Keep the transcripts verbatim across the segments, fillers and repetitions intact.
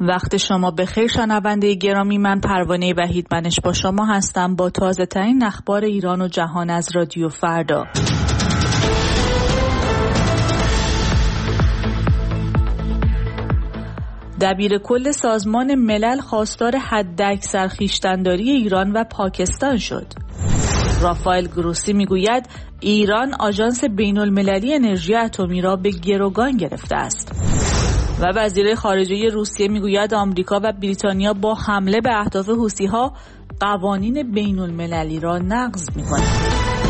وقت شما بخیر شنونده گرامی، من پروانه وحیدمنش با شما هستم با تازه ترین اخبار ایران و جهان از رادیو فردا. دبیر کل سازمان ملل خواستار حداکثر خویشتن‌داری ایران و پاکستان شد. رافائل گروسی میگوید ایران آژانس بین‌المللی انرژی اتمی را به گروگان گرفته است. و وزیر خارجه روسیه میگوید آمریکا و بریتانیا با حمله به اهداف حوثی‌ها قوانین بین‌المللی را نقض می‌کنند.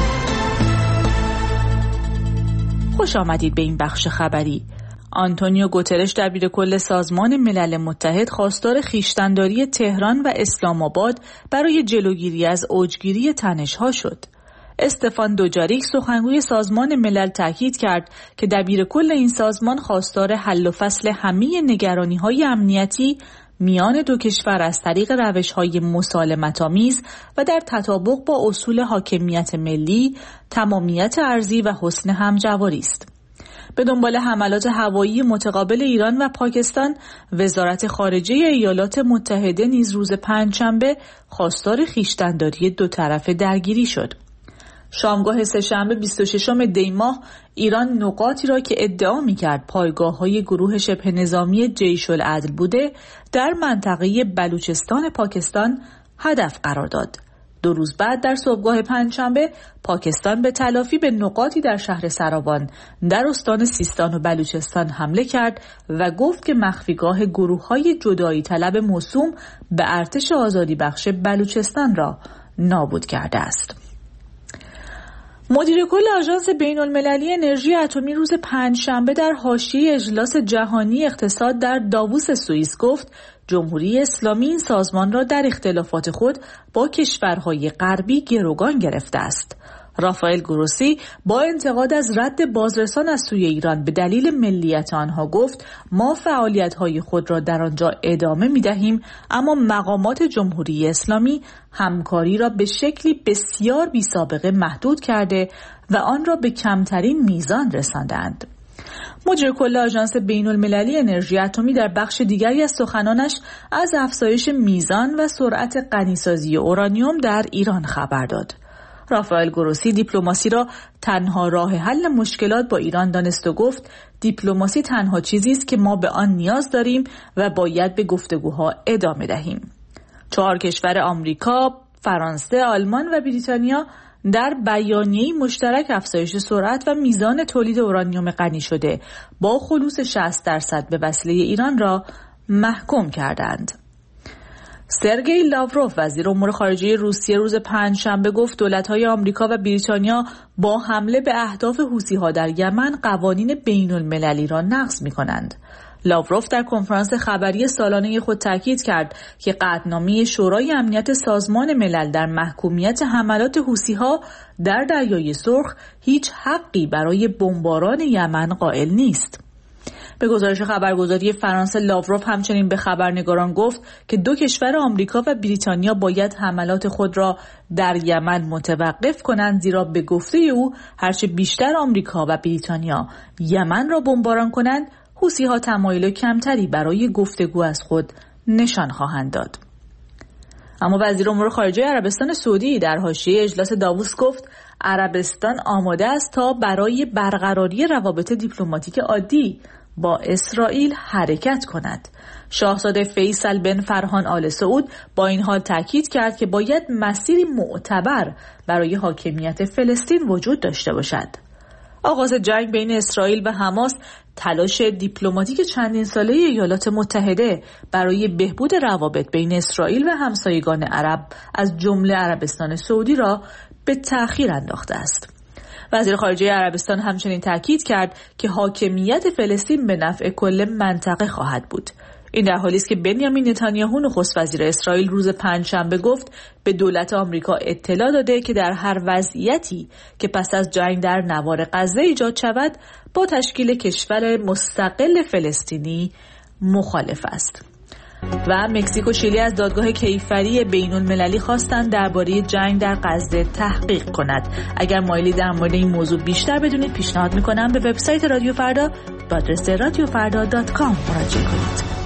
خوش آمدید به این بخش خبری. آنتونیو گوترش دبیر کل سازمان ملل متحد خواستار خویشتن‌داری تهران و اسلام آباد برای جلوگیری از اوجگیری تنش‌ها شد. استفان دوجاریک سخنگوی سازمان ملل تاکید کرد که دبیر کل این سازمان خواستار حل و فصل همه نگرانی‌های امنیتی میان دو کشور از طریق روش‌های مسالمت‌آمیز و در تطابق با اصول حاکمیت ملی، تمامیت ارضی و حسن همجواری است. به دنبال حملات هوایی متقابل ایران و پاکستان، وزارت خارجه ایالات متحده نیز روز پنجشنبه خواستار خویشتن‌داری دو طرفه درگیری شد. شامگاه سه‌شنبه بیست و ششم دی ماه ایران نقاطی را که ادعا می‌کرد پایگاه‌های گروه شبه نظامی جیش العدل بوده در منطقه بلوچستان پاکستان هدف قرار داد. دو روز بعد در صبحگاه پنجشنبه پاکستان به تلافی به نقاطی در شهر سراوان در استان سیستان و بلوچستان حمله کرد و گفت که مخفیگاه گروه‌های جدایی طلب موسوم به ارتش آزادی بخش بلوچستان را نابود کرده است. مدیر کل آژانس بین‌المللی انرژی اتمی روز پنجشنبه در حاشیه اجلاس جهانی اقتصاد در داووس سوئیس گفت جمهوری اسلامی این سازمان را در اختلافات خود با کشورهای غربی گروگان گرفته است. رافائل گروسی با انتقاد از رد بازرسان از سوی ایران به دلیل ملیت آنها گفت ما فعالیت‌های خود را در آنجا ادامه می‌دهیم، اما مقامات جمهوری اسلامی همکاری را به شکلی بسیار بی‌سابقه محدود کرده و آن را به کمترین میزان رساندند. مدیر کل آژانس بین‌المللی انرژی اتمی در بخش دیگری از سخنانش از افزایش میزان و سرعت غنیسازی اورانیوم در ایران خبر داد. رافائل گروسی دیپلماسی را تنها راه حل مشکلات با ایران دانست و گفت دیپلماسی تنها چیزی است که ما به آن نیاز داریم و باید به گفتگوها ادامه دهیم. چهار کشور آمریکا، فرانسه، آلمان و بریتانیا در بیانیه‌ای مشترک افزایش سرعت و میزان تولید اورانیوم غنی شده با خلوص شصت درصد به وسیله ایران را محکوم کردند. سرگئی لاوروف وزیر امور خارجه روسیه روز پنجشنبه گفت دولت‌های آمریکا و بریتانیا با حمله به اهداف حوثی‌ها در یمن قوانین بین‌المللی را نقض می‌کنند. لاوروف در کنفرانس خبری سالانه خود تاکید کرد که قطعنامه شورای امنیت سازمان ملل در محکومیت حملات حوثی‌ها در دریای سرخ هیچ حقی برای بمباران یمن قائل نیست. به گزارش خبرگزاری فرانسه لاوروف همچنین به خبرنگاران گفت که دو کشور آمریکا و بریتانیا باید حملات خود را در یمن متوقف کنند، زیرا به گفته او هرچه بیشتر آمریکا و بریتانیا یمن را بمباران کنند حوثی‌ها تمایل کمتری برای گفتگو از خود نشان خواهند داد. اما وزیر امور خارجه عربستان سعودی در حاشیه اجلاس داووس گفت عربستان آماده است تا برای برقراری روابط دیپلماتیک عادی با اسرائیل حرکت کند. شاهزاده فیصل بن فرهان آل سعود با این حال تاکید کرد که باید مسیری معتبر برای حاکمیت فلسطین وجود داشته باشد. آغاز جنگ بین اسرائیل و حماس تلاش دیپلماتیک چندین ساله ایالات متحده برای بهبود روابط بین اسرائیل و همسایگان عرب از جمله عربستان سعودی را به تأخیر انداخته است. وزیر خارجه عربستان همچنین تاکید کرد که حاکمیت فلسطین به نفع کل منطقه خواهد بود. این در حالی است که بنیامین نتانیاهو نخست وزیر اسرائیل روز پنجشنبه گفت به دولت آمریکا اطلاع داده که در هر وضعیتی که پس از جنگ در نوار غزه ایجاد شود با تشکیل کشور مستقل فلسطینی مخالف است. و مکزیک و شیلی از دادگاه کیفری بین‌المللی خواستند درباره جنگ در غزه تحقیق کند. اگر مایلی در مورد این موضوع بیشتر بدونید پیشنهاد میکنم به وبسایت رادیو فردا با آدرس رادیو فردا دات کام مراجعه کنید.